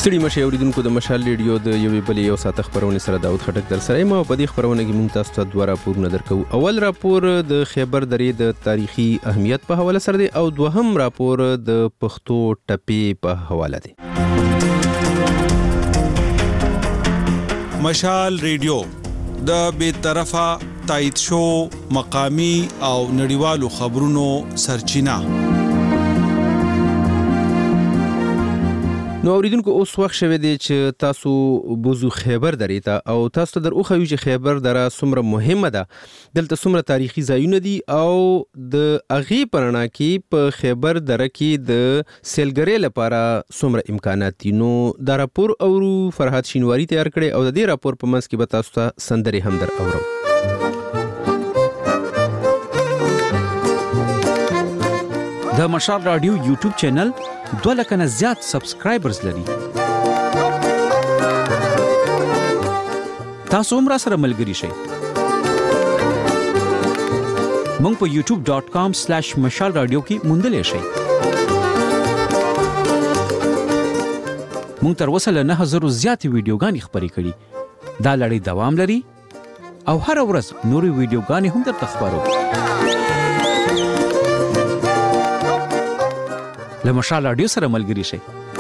ستړي مشه اوریدونکو د مشال ریډیو د یوې بلې یو ساعت خبرونه سره داود خټک در سره ما په دې خبرونه کې مونږ تاسو ته دوه راپورونه درکو. اول راپور د خیبر درې د تاریخي اهمیت په حواله سره دی او دوهم راپور د پښتو ټپې په حواله دی. مشال ریډیو د بې طرفه تایید شو مقامی او نړیوالو خبرونو سرچینه. نو اوریدونکو اوس وخت شوه دی چې تاسو بوزو خیبر درې ته او تاسو ته در اوخه وی چې خیبر دره څومره مهمه ده، دلته څومره تاریخي ځایونه دي او د اغي پرنا کې په خیبر دره کې د سیلګری لپاره څومره امکانات دي. نو دا راپور اورو فرحات شینواری تیار کړي او د دې راپور په منځ کې به تاسو ته سندري هم در اورو. د مشال رادیو یوټیوب چینل 2 لک نه زیات سبسکرایبرز لري. تاسو هم را سره ملګري شئ. مونږ په youtube.com/mashalradio کې موندلې شئ. مونږ تر اوسه له 9000 زیات ویډیوګانې خبرې کړې. دا لړۍ دوام لري او هر ورځ نورې ویډیوګانې هم درته خبرو. له مشال رادیو سره ملګري شئ.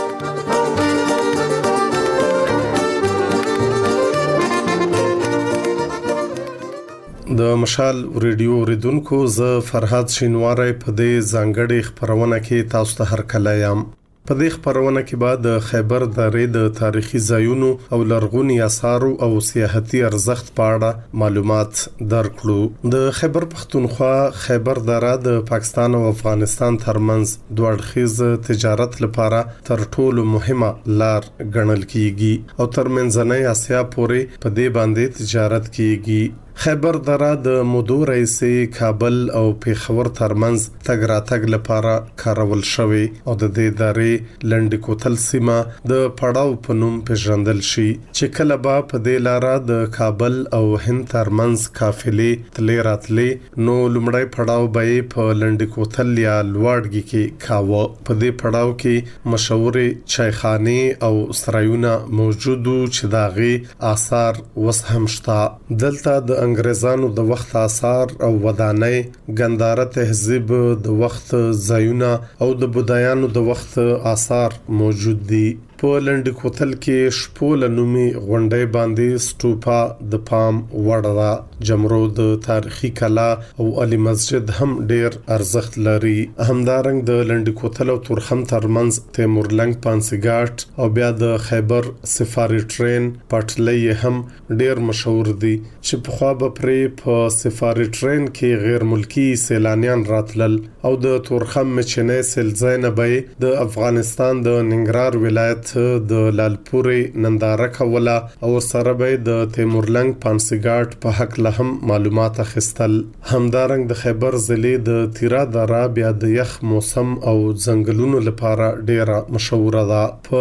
د مشال ریډیو اوریدونکو زه فرحات شینواری په دې ځانګړي خبرونه کې تاسو ته هرکله یم. په دې خبرونه کې بعد د خیبر درې د تاریخي ځایونو او لرغونی آثار او سیاحتي ارزښت په اړه معلومات درکړو. د خیبر پښتونخوا خیبر دره د پاکستان او افغانستان ترمنځ دوه اړخیز تجارت لپاره تر ټولو مهمه لار ګڼل کیږي او تر منځنۍ اسیا پورې په دې باندې تجارت کیږي. خیبر دره د مودو رئیسي کابل او پیښور ترمنځ تګ راتګ لپاره کارول شوی او د دې درې لنډ کوتل سیمه د پړاو په نوم پیژندل شي چې کله به په دې لاره د کابل او هند ترمنځ قافلې تلې راتلې نو لومړی پړاو به په لنډ کوتل یا لوړګي کې کاوه. په دې پړاو کې مشهور چایخانه او سرایونه موجودو چې داغي آثار وس هم شته. دلته د انګريزانو د وخت آثار او ودانۍ، ګنداره تهذیب د وخت ځایونه او د بودایانو د وخت آثار موجود دي. په لنډ کوتل کې شپول نومي غونډې باندې سټوپا د پام وړه جمرو د تاریخي کلا او علي مسجد هم ډیر ارزښت لري. همدارنګ د لنډ کوتل او تورخم ترمنځ تیمورلنګ پانسیګاټ او بیا د خیبر سفاري ټرین پټلۍ هم ډیر مشهور دي چې په خوا به پرې په سفاري ټرین کې غیر ملکی سیلانیان راتلل او د تورخم مچنه سلزاینه به د افغانستان د ننګرهار ولایت د لالپوري ننداره کوله او سره به د تیمورلنګ پانسیګاټ په حق له هم معلومات اخیستل. همدارنګ د خیبر ضلع د تیرا دره بیا د یخ موسم او ځنګلونو لپاره ډیره مشهور ده. په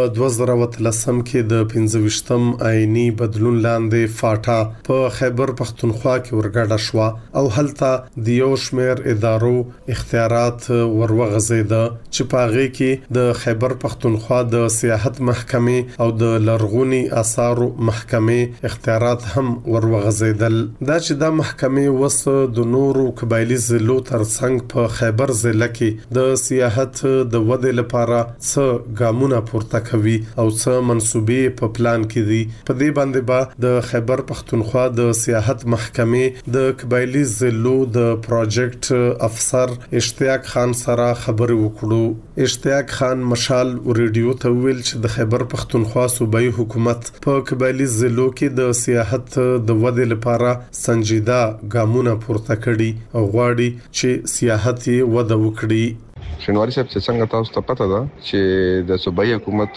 2013 کې د 25م آئینی بدلون لاندې فاټا په خیبر پښتونخوا کې ورګډه شو او هلته د یو شمېر ادارو اختیارات وروغځیده چې پاغي کې د خیبر پښتونخوا د سیاحت محکمې او د لرغونی آثار محکمې اختیارات هم وروغځیدل. دا چې د محکمې وس د نورو قبایلی ضلعو ترڅنګ په خیبر ضلع کې د سیاحت د ودې لپاره څه ګامونه پورته کوي او څه منسوبې په پلان کې دي. په دې باندې به د خیبر پښتونخوا د سیاحت محکمې د قبایلی ضلعو د پروجیکټ افسر اشتیاق خان سره خبرې وکړو. اشتیاق خان مشال ریډیو ته ویل چې د خیبر پښتونخوا صوبایي حکومت په قبایلی ضلعو کې د سیاحت د ودې لپاره سنجیده ګامونه پورته کړي او غواړي چې سیاحت یې وده وکړي. شینواری صاحب چې څنګه تاسو ته پته ده چې د صوبایي حکومت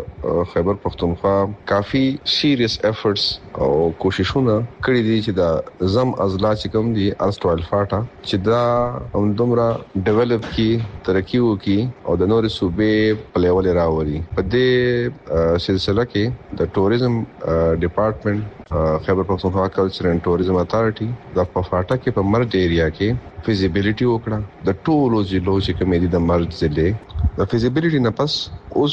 خیبر پښتونخوا کافي سیریس افورټس او کوششونه کړې دي چې دا زم ازلا چې کوم دي ارستوال فاټا چې دا دومره ډیولپ کی ترقی وکي او د نور صوبې په لیول راوړي. په دې سلسله کې د ټوریزم ډپارټمنټ خیبر پښتونخوا کلچر اینڈ ټوریزم اتھارټي د پفاټا کې په مرج ایریا کې فیزیبিলিټي وکړه. د ټولو ضلعو چې کومې دي د مرج ضلع د فیزیبিলিټي نه پس اوس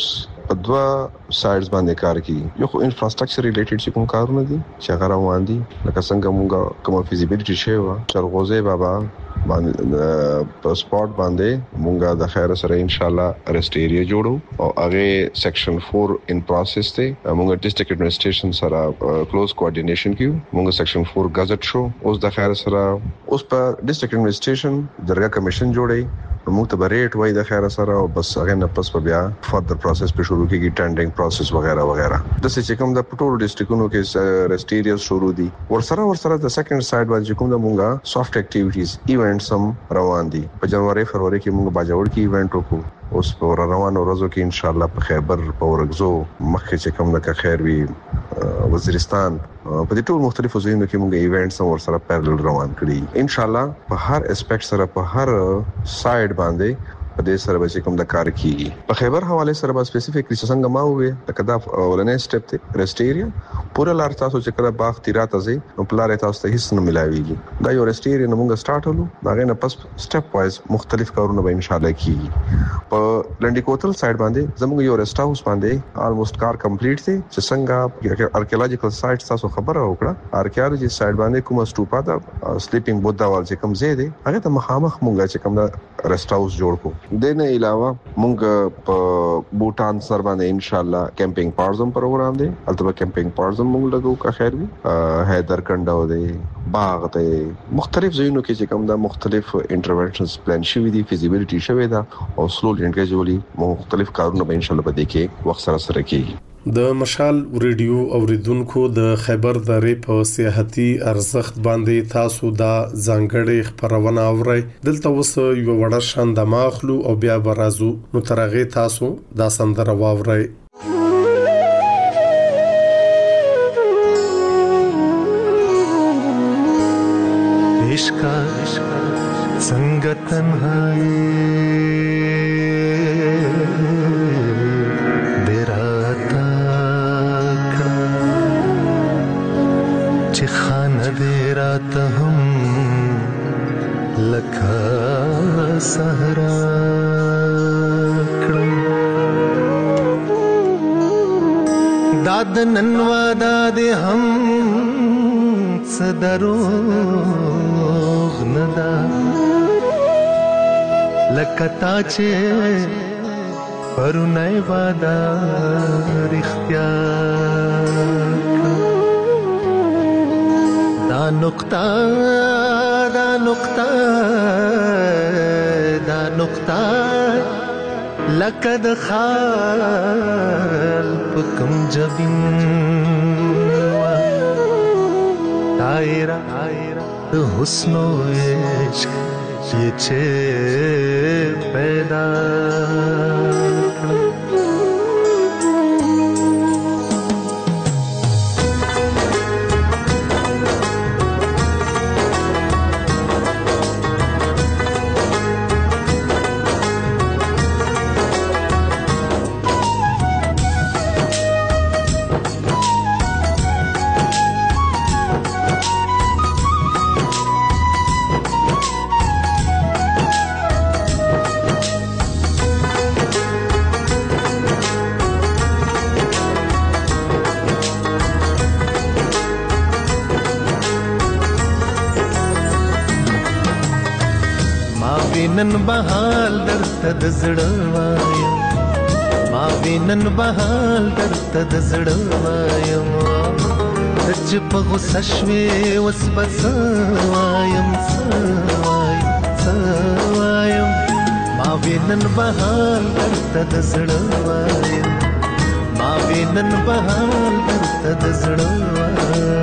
په دوا سایډز باندې کار کوي. یو خو انفراستراکچر ریلیټډ چې کوم کارونه دي چې هغه روان دي لکه څنګه مونږه کوم فیزیبিলিټی شی و چرغوزه بابا باندې په سپاټ باندې مونږه د خیر سره ان شاء الله ریسټ ایریا جوړو او هغه سیکشن 4 ان پروسس ته مونږه ډیسټریکټ ایڈمنسټریشن سره کلوز کوارډینیشن کیو. مونږه سیکشن 4 غزټ شو اوس د خیر سره اوس په ډیسټریکټ ایڈمنسټریشن درګه کمیشن جوړي موږ ته ریټ وای د خیر سره او بس هغه نه پس په بیا فردر پروسس په شروع کیږي ټینډرینګ پروسس وغیرہ وغیرہ. د څه کوم د پټول ډیسټریکټونو کې ریسټ ایریاز شروع دي ورسره د سیکنډ سایډ باندې کوم د مونږه سافټ اکټیویټیز ایونټس هم روان دي. په جنوري فروری کې مونږ باجوړ کې ایونت وکړو. اوس په روانو ورځو کې ان شاء الله په خیبر په ورغزو مخکې چې کوم د خیر وی وزیرستان په دې ټول مختلفو ځایونو کې موږ ایونټس هم ورسره پیرل روان کړی. ان شاء الله په هر اسپیکټ سره په هر سایډ باندې په دې سره به کوم د کار کیږي. په خیبر حواله سره به سپیسیفیکلی څنګه ما وې لکه دا ولنې سټپ ته ریسټ ایریا پورا لار تاسو چې کړه باغ تیرات ازي نو پلار تاسو ته هیڅ نه ملاويږي. دا یو ریسټ ایریا موږ سٹارټ ولو دا غنه پس سټپ وایز مختلف کارونه به ان شاء الله کیږي. په لنډی کوتل سایډ باندې زموږ یو ریسټ هاوس باندې آلموست کار کمپلیټ دي چې څنګه ارکیولوژیکل سایټ تاسو خبره وکړه. ارکیولوژي سایډ باندې کومه سټوپا دا سلیپینګ بودا وال چې کوم زیاده هغه ته مخامخ مونږه چې کوم دا ریسټ هاوس جوړ کو. دنه علاوه مونږ په بوتان سر باندې ان شاء الله کیمپینګ پارزم پروګرام دی. البته کیمپینګ پارزم مونږ لګو کا خیر وي حیدر کنډو دی باغ ته مختلف ځایونو کې چې کوم دا مختلف انټرونشنز پلان شوی دي فیزیبিলিټی شوی دا او سلولی اینډ ګریجولی مختلف کارونه به ان شاء الله به دې کې وخت سره کیږي. د مشال ریډیو اوریدونکو د خیبر درې په سیاحتي ارزښت باندې تاسو دا ځانګړې خبرونه اورئ. دلته اوس یو وړه شان د ماخلو او بیا برازو نو ترغه تاسو دا سندره واورئ. عشق څنګه تنهایی دې رات هم لکه صحرا کړم داد نن وادا دې هم صدروغ ندا لکه تا چې پرونای وادا رښتیا دا نقطه لکه د خال په کوم جبین دایره د حسن و عشق چې پیدا نن بهال درته د زړه وایم ما وینن بهال درته د زړه وایم چې په غوسه شوې اوس به څه وایم ما وینن بهال درته د زړه وایم ما وینن بهال درته د زړه وایم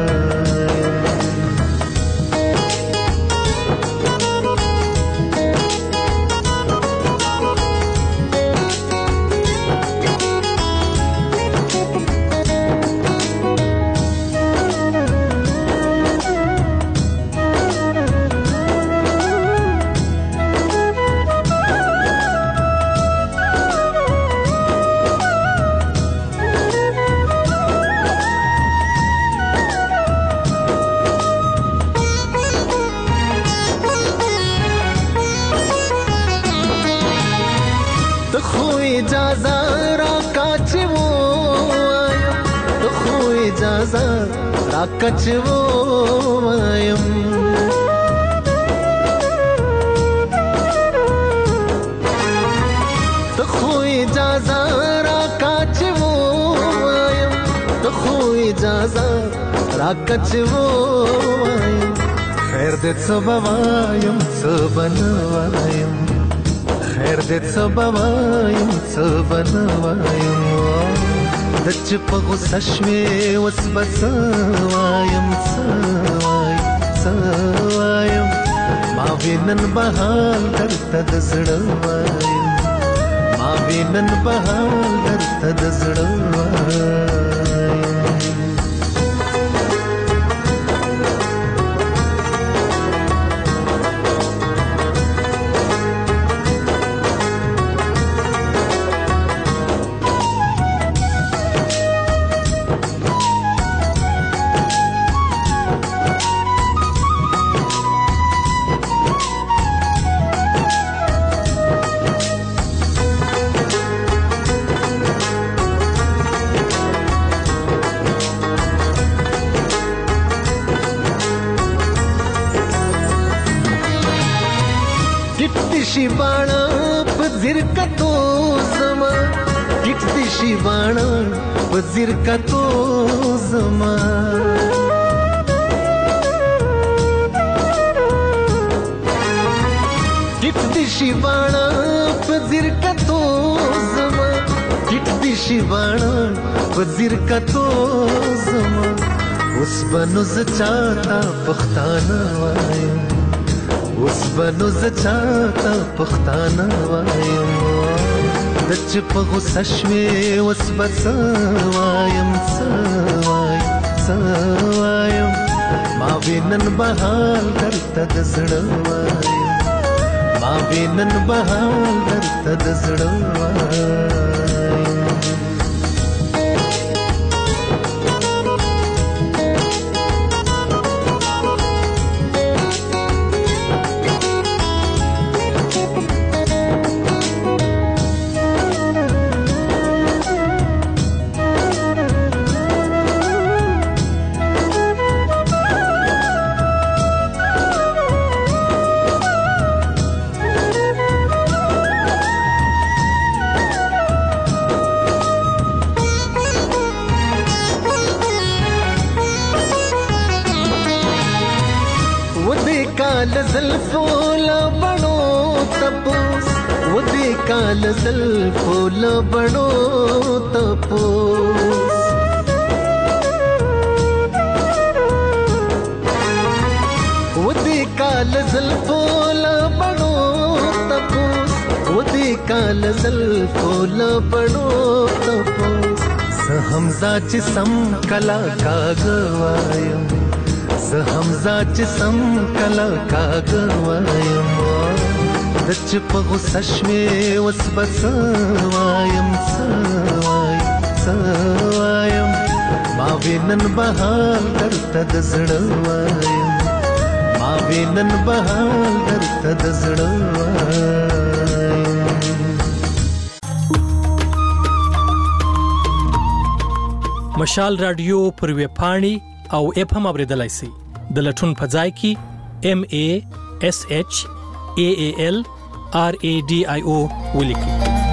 اجازه را کا چې اجازه راکچ وایم ته خو اجازه راکچ وایم ته خو اجازه راکچ وایم خیر دې څه بوایم څه بنوایم خیر دې څه بوایم څه بنوایم دچ په غوسه شوې وس بس وایم څه وایم ما وینن بهال درته د زړه وایم ما وینن بهال درته د زړه وایم शिवाणा पजिर का तो जमा किटती शिवाणा पजिर का तो जमा किटती शिवाणा पजिर का तो जमा किटती शिवाणा पजिर का तो जमा उस बनुज चाहता पख्ताना वायम اوس بنو زچاته پښتانه وایم دچ په غوسه شوې اوس بس وایم څه وایم ما وینن بهال درته د زړه وایم ما وینن بهال درته د زړه وایم काल ज़ल्फ़ो लबड़ो तपोस वदे काल ज़ल्फ़ो लबड़ो तपोस वदे काल ज़ल्फ़ो लबड़ो तपोस सहमज़ा जिसम कला का गवायम सहमज़ा जिसम कला का गवायम دچ په غوسه شوې اوس بس وایم څه وایم ما وینن بهال درته د زړه وایم ما وینن بهال درته د زړه وایم مشال رادیو پر وی پاڼي او اف هم اوریدلای شي د لټون په ځای کې MASHAAL RADIO ولیکي.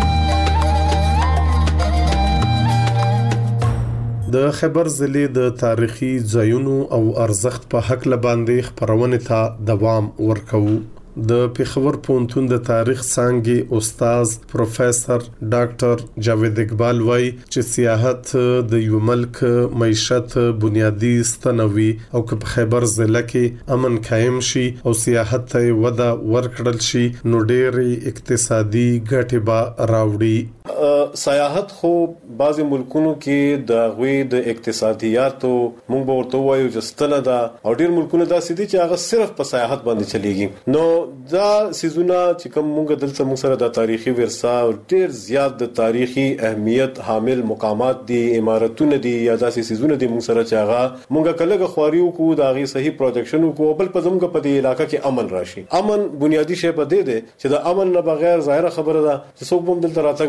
د خبر ضلع د تاریخي ځایونو او ارزښت په حق لباندې خبرونه ته دوام ورکوي. د پیښور پوهنتون د تاریخ څانګې استاد پروفیسور ډاکټر جاوید اقبال وايي چې سیاحت د یو ملک معیشت بنیادی ستنوي او که په خیبر ضلع کې امن قائم شي او سیاحت ته وده ورکړل شي نو ډېر اقتصادي ګټه به راوړي. سیاحت خو بعضی ملکونو کې د غوي د اقتصادیاتو مونږ به ورته وایو چې ستنه ده او ډېر ملکونه داسې دي چې هغه صرف په سیاحت باندې چلیږي. نو دا سيزونه چې کوم مونږ دلته مونږ سره د تاریخي ورثه او ډېر زیات د تاریخي اهمیت حامل مقامات دي امارتونه دي یا داسې سيزونه دي مونږ سره چې هغه مونږ کله غواريو کو دا غي صحیح پروجیکشن کو بل په زموږ په دې علاقې کې امن راشي. امن بنیادی شی په دې ده چې د امن نه بغیر ظاهر خبره ده چې څوک هم دلته راتګ نه غواړي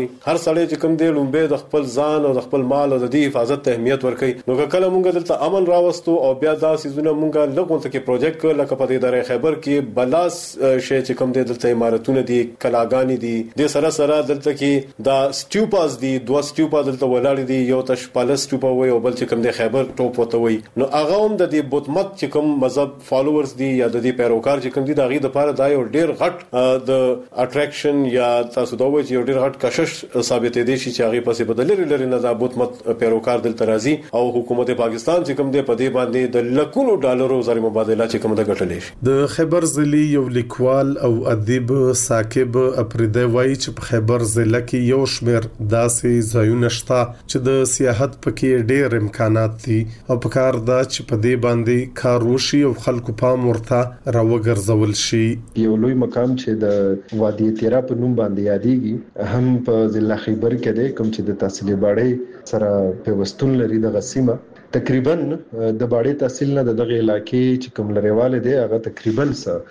هر سړی چې کوم دی لومبه د خپل ځان او د خپل مال او د دې حفاظت ته اهمیت ورکړي. نو کله مونږ دلته امن راوستو او بیا دا سيزونه مونږه لګون ته کې پروجیکټ کړ لکه په دې دره خیبر کې بلاس شي چې کوم دی دلته عمارتونه دي کلاګانی دي د سره سره دلته کې دا سټیوپاز دي دوه سټیوپا دلته ولاړ دي یو تش پالس سټیوپا وي او بل چې کوم دی خیبر ټوپ وته وي. نو هغه هم د دې بوتمت چې کوم مذهب فالوورز دي یا د دې پیروکار چې کوم دي د غي د لپاره دا یو ډیر غټ د اټریکشن یا تاسو دا وایي چې یو ډیر غټ کشش ثابت دي چې هغه پسې بدلري لري نه دا بوتمت پیروکار دلته راځي او حکومت پاکستان چې کوم دی په دې باندې د لکونو ډالرو زر مبادله چې کوم د ګټلې شي. د خیبر ضلع یو لیکوال او ادیب ثاقب افریدی وایي چې په خیبر ضلع کې یو شمېر داسې ځایونه شته چې د سیاحت پکې ډېر امکانات دي او په کار دا چې په دې باندې کار وشي او خلکو پام ورته راوګرځول شي. یو لوی مقام چې د وادي تیرا په نوم باندې یادېږي هم په ضلع خیبر کې دی کوم چې د تحصیل باړې سره پیوستون لري د غسیمه تقریبا د باړې تحصیل نه دغه علاقې چې کوم لريواله دی هغه تقریبا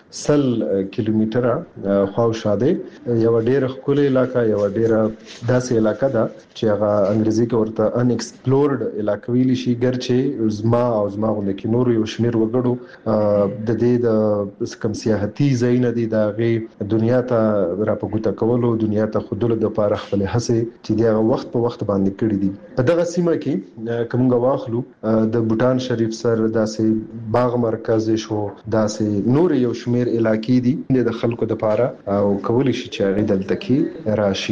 100 کیلومتره خواوشاده یو ډېر ښکلې علاقہ یو ډېر داسې علاقہ ده چې هغه انګریزي کې ورته ان ایکسپلورډ علاقہ ویل شي ګرچې زما غونډه کې نور یو شمیر وګړو د دې د کم سیاحتي ځایونه دي د غي دنیا ته راپګوته کولو دنیا ته خودلو د لپاره خپل هڅه چې دغه وخت په وخت باندې کړی دي. په دغه سیمه کې کوم غواخلو د بوتان شریف سر داسې باغ مرکز شو داسې نور یو شمیر علاقې دي د خلکو د لپاره او کولی شي چې هغه دلته کې راشي.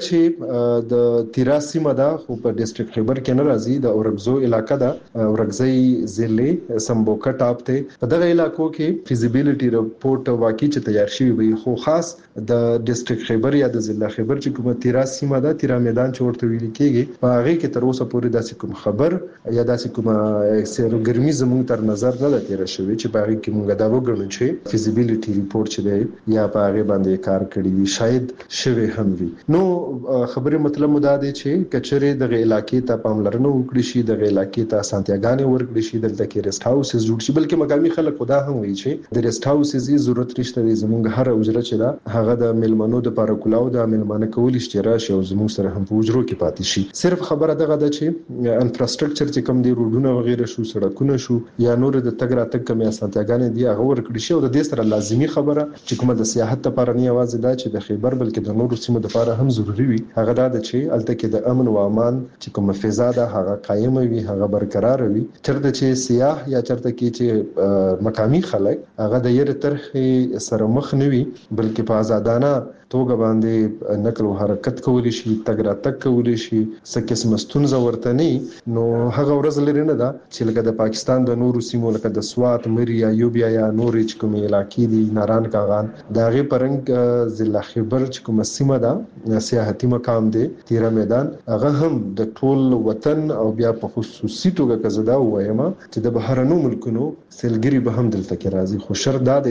ګرچې د تیرا سیمه ده خو په ډیسټریکټ خیبر کې نه راځي د اورګزو علاقہ ده اورګزئی ضلع سمبوکا ټاپ ته په دغه علاقو کې feasibility رپورټ واقعي چې تیار شوی وي خو خاص د ډیسټریکټ خیبر یا د ضلع خیبر چې کومه تیرا سیمه ده تیرا میدان چې ورته ویل کېږي په هغه کې تر اوسه پورې داسې کوم خبر یا داسې کومه سیرو ګرمي زموږ تر نظر نه تیر شوی چې په هغه کې موږ دا وګڼو چې feasibility ریپورت چې دی یا په هغه باندې کار کړی وي شاید شوی هم وي. نو خبره مطلب مو دا دی چې کچره د علاقې ته پاملرنه وکړي شي د علاقې ته سانتیاګانې ورکړي شي دلته کې ریسټ هاوسز جوړ شي بلکې مقامي خلک خدا هم وایي چې د ریسټ هاوسز ضرورت رښتیا دی زموږ هر اجره چې دا هغه د ملمنو د لپاره کولاو د ملمنه کول شي راشي او زموږ سره هم په اجرو کې پاتې شي. صرف خبره دغه ده چې انفراستراکچر چې کوم دی روډونه وغیرہ شو سړکونه شو یا نور د تګ راتګ کمی اسانتیاګانې دي هغه ورکړي شي او د دې سره لازمي خبره چې کومه د سیاحت لپاره نه یوازې دا چې د خیبر بلکې د نورو سیمو لپاره هم ضروری وي هغه دا چې الته کې د امن او امان چې کومه فضا ده هغه قائم وي هغه برقرار وي چرته چې سیاح یا چرته کې چې مقامی خلک هغه د یره طرح سره مخ نه وي بلکې په آزادانه توګه باندې نقل او حرکت کولی شي تګ راتګ کولی شي څه قسم ستونزه ورته نه نو هغه ورځ لري نه ده چې لکه د پاکستان د نورو سیمو لکه د سوات مریا یوبیا یا نور چې کوم علاقې دي ناران کاغان دا غي پرنګ ضلع خیبر چې کوم سیمه ده سیاحتي مقام دی تیرا میدان هغه هم د ټول وطن او بیا په خصوصي توګه کزدا وایم چې د بهرنو ملکونو سیلګری به هم دلته کې راځي خو شرط دا دی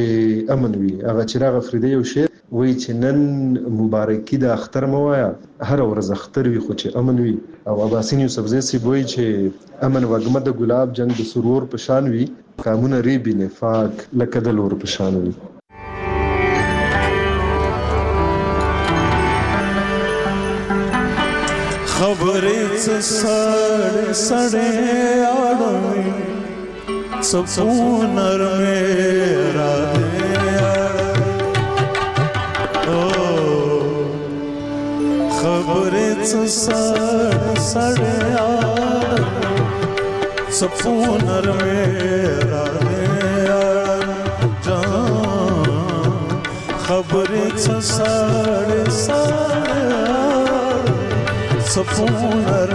چې امن وي هغه چراغ افریدی یو شی وای چې نن مبارکي د اختر موایا هر ورځ اختر وي خو چې امن وي او اباسین یوسفزی سی وای چې امن وګمه د ګلاب جنگ د سرور په شان وي قانون ریبی نفاق لکه د لور په شان وي. خبرې څه سړې اړوي سپونر میرا خبرې څه سړې سپونر میرا جان خبرې څه سړې سپونر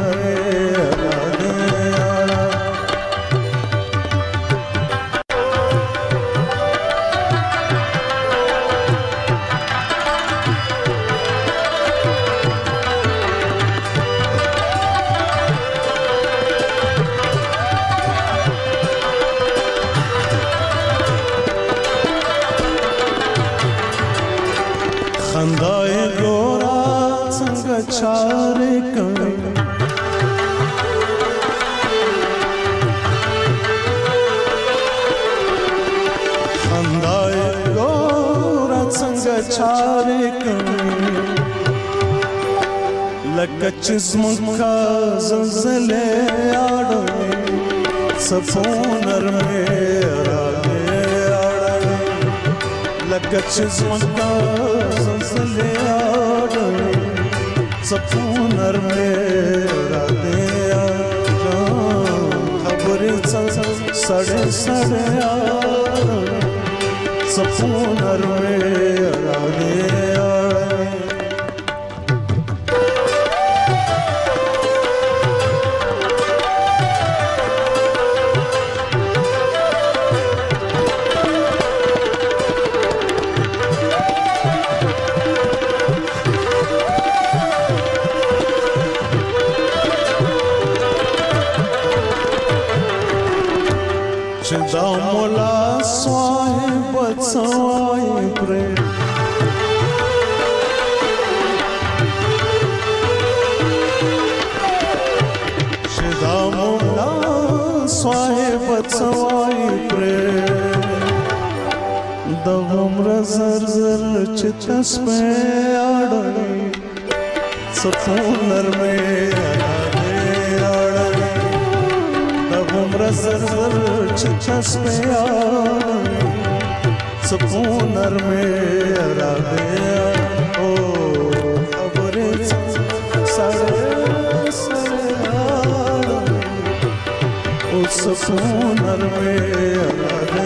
خندای ګورا څنګه چارې کوي خندای ګورا څنګه چارې کوي لکه چې زمکا زلزلې اړوي صفو نرمې راغې اړوي لکه چې زمکا زلزلې اړوي صفو نرمې راغې خبرې سړې سړې صفو نرمې راغې دا مولا صاحب سوای پر شدا مولا صاحب سوای پر د عمر زر زر چتس په اړړې صفو نرمې عمر زر زر چچس پہ آئی صفو نرمے راغے او خبریں سڑے سڑے آئی او صفو نرمے راغے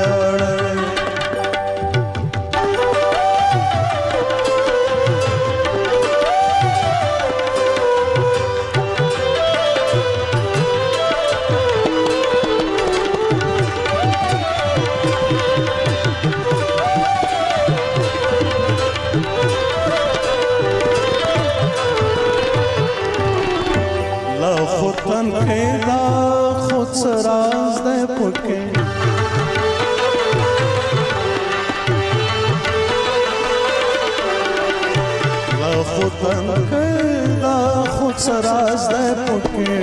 خودن پیدا خود سراز دے پکے خودن پیدا خود سراز دے پکے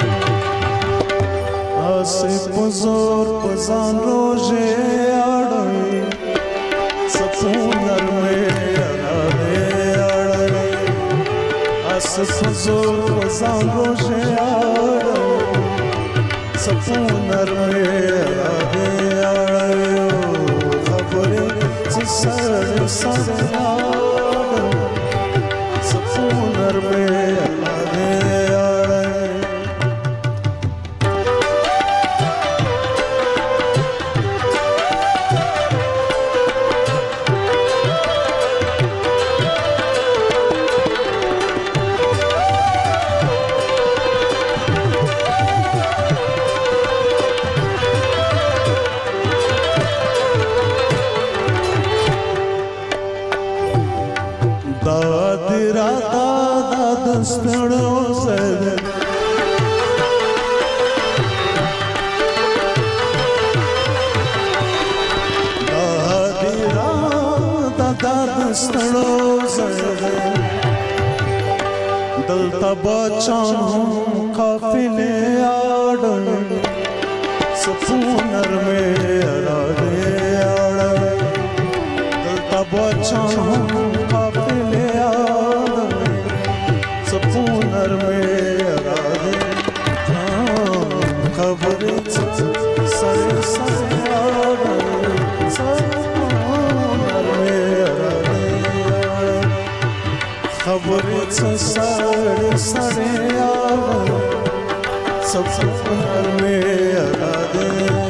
آسی پزور پزان روژے آڑوئی صفو نرمے آڑے آڑے آسی پزور پزان روژے صفو نرمے آڑے آڑے خبریں سر سر آڑے صفو نرمے آڑے آڑے ستړو زده دا ستړو زده دلته بچان قافلې اړوي صفو نرمې راغې اړوي دلته بچان قافلې اړوي صفو نرمے راغے خبریں سر سر آگے صفو نرمے راغے خبریں سر سر آگے صفو نرمے راغے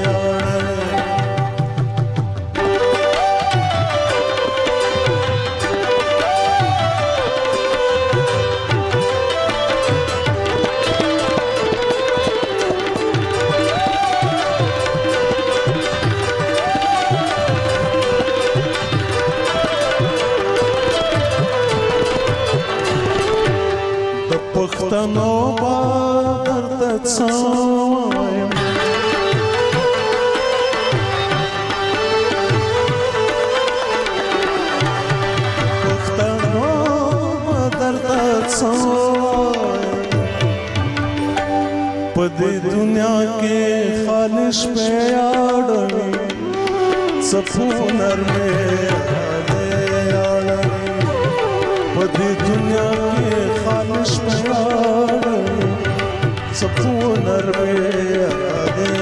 پښتنو با درته څه وایم پښتنو با درته څه وایم په دې دنیا کې خالص په اړوي صفو نرمه په دې دنیا کې خالش پیاړې سپونر مې یادې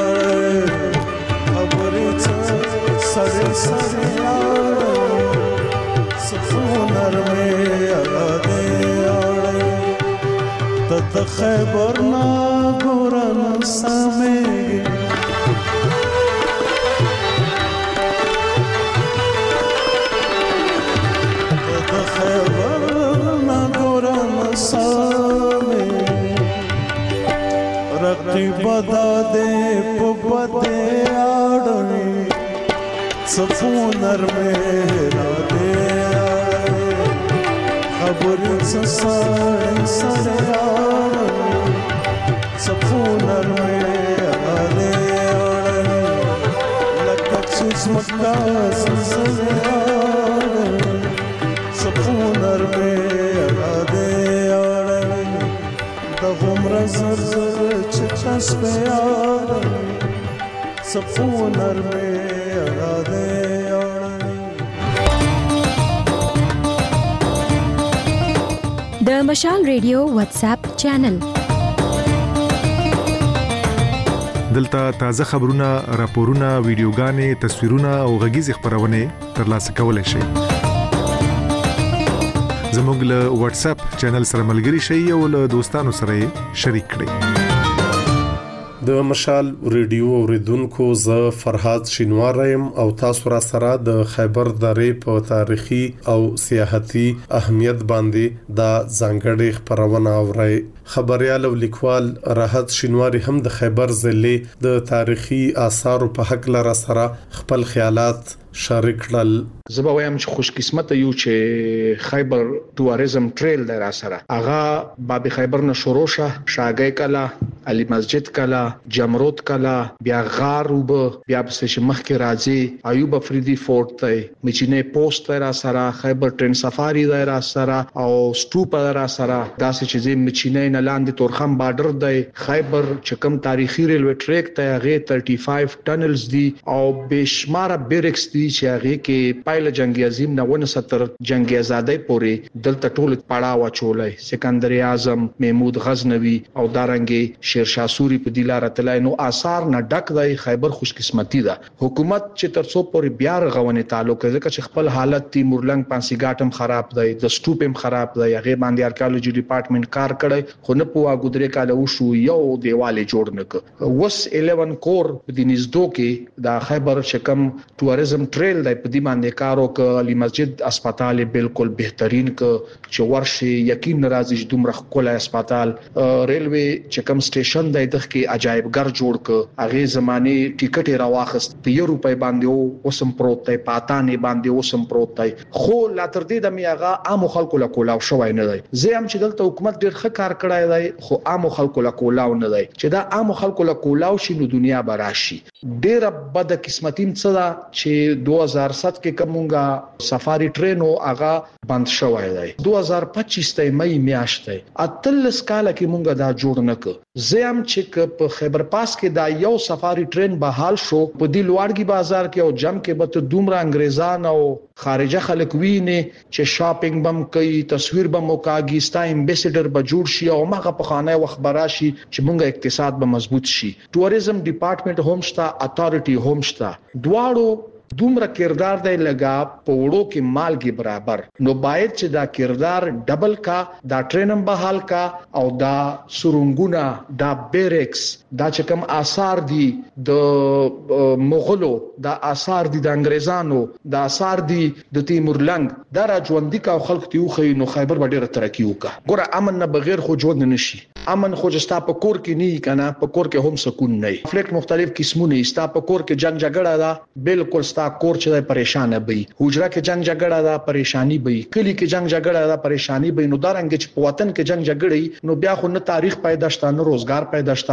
خبرې سره سره یاړې سپونر مې یادې ته خیبر نا ګورن سمې ته خیبر نا ګورن سمې رقیب دادې په بده اړې سپونر مې یادې خبرې سره سره سپونر مې یادې لکه چې زمکا سره سپونر مې یادې د عمر زر زر چې تاس په یاد سپونر مې یادې د مشال ریډیو واتس اپ چینل دلته تازه خبرونه، راپورونه، ویډیوګانې، تصویرونه او غږیز خبرونه ترلاسه کولای شئ. زموږ له واتس اپ چینل سره ملګري شئ او له دوستانو سره شریک کړئ. د مشال ریډیو اوریدونکو زه فرحات شینوار يم او تاسو را سره د خیبر درې په تاریخي او سیاحتي اهمیت باندې دا ځانګړې خبرونه اورئ. خبريال او لیکوال راحت شینواری هم د خیبر ضلع د تاریخي آثار په حق لاره سره خپل خیالات شریک کړل. زه وایم چې خوش قسمت یو چې خیبر ټوریزم ټریل در سره اغا باب خیبر نه شروع شاګی کلا علي مسجد کلا جمرود کلا بیا غاروب بیا بس مخ کې راځي ایوب افریدي فورت ته مچینه پوسټ در سره خیبر ټرین سفاری در سره او سټوپ در سره داسې چې مچینه نه لاندې تورخم بارډر دی خیبر چکم تاریخي ریلوی ټریک ته هغه 35 ټنلز دي او بشمار بیرکس دي چې هغه کې پایله جنگ عظیم نه 69 جنگ آزادۍ پورې دلته ټول پړاو چولای سکندر اعظم محمود غزنوي او دارنګي شیرشاه سوري په دلاره تلای نو آثار نه ډک دی خیبر خوش قسمتي ده حکومت چې ترڅو پورې بیا رغونې تعلق ځکه چې خپل حالت تیمورلنګ پانسیګاټم خراب دی د سټوپم خراب دی هغه باندې آرکیالوجي ډپارټمنټ کار کړی خو نه پوها ګودري کاله وشو یو دیواله جوړ نک وس 11 کور په دینزدو کې د خیبر شکم ټوریزم ټریل دی په دې باندې کارو ک علي مسجد هسپتال بالکل بهترین ک چې ورشي یقین ناراضي دومره کوله هسپتال ریلوی چکم سټیشن دی دغه کې عجایبګر جوړ ک هغه زماني ټیکټ راواخست په یو روپۍ باندې اوسم پروت دی پاتانه باندې اوسم پروت دی خو لا تر دې د میغه عام خلکو لا کولاو شوی نه دی زه هم چې دلته حکومت ډیر ښه کار کړی دی خو عام خلکو لا کولاو نه دی چې دا عام خلکو لا کولاو شي نو دنیا براشي ډیر بد قسمتیم څه دا چې 2007 کې کومه سفاری ټرین او هغه بند شوی دی 2025 ته مې میاشت دی اتلس کال کې مونږه دا جوړ نک زم چې په خیبر پاس کې دا یو سفاری ټرین بحال شو په دې لوړګي بازار کې او جم کې به دومره انګريزان او خارجه خلک ویني چې شاپینګ بم کوي تصویر بم وکاږي ستا امبیسډر به جوړ شي او ماغه په خانه وخبره شي چې مونږه اقتصاد به مضبوط شي ټوریزم ډپارټمنټ هومشتا اتارټي هومشتا دواړو دومره کردار دی لگا پوړو کې مالګي برابر نو باید چې دا کردار ډبل کا دا ټرینم بحال کا او دا سرونګونه دا بیرکس دا چې کوم آثار دي د مغولو دا آثار دي د انګريزانو دا آثار دي د تیمورلنګ دا راځوندي کا خلک ته خو نو خیبر ډیره ترقی وکړه ګوره امن نه بغیر خو ژوند نشي امن خو جستا په کور کې نه کنه په کور کې هم سکون نه فلیکټ مختلف قسمونه استا په کور کې جنگ جګړه دا بالکل ستا کور چې پریشان وي حجره کې جنگ جګړه دا پریشانی وي کلی کې جنگ جګړه دا پریشانی وي نو دارنګ چې په وطن کې جنگ جګړه نو بیا خو نه تاریخ پیدا شته نه روزګار پیدا شته نه لوب